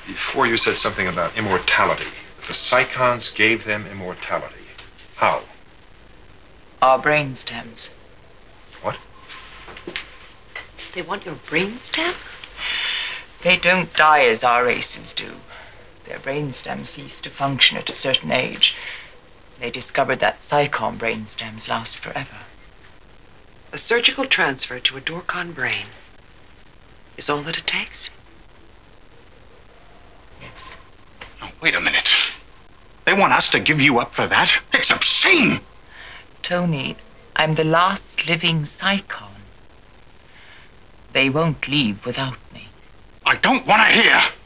Before you said something about immortality. The Psychons gave them immortality. How? Our brain stems. What? They want your brain stem? They don't die as our races do. Their brain stems cease to function at a certain age. They discovered that Psychon brain stems last forever. A surgical transfer to a Dorcon brain is all that it takes? Yes. Oh, wait a minute. They want us to give you up for that? It's obscene! Tony, I'm the last living Psychon. They won't leave without me. I don't want to hear.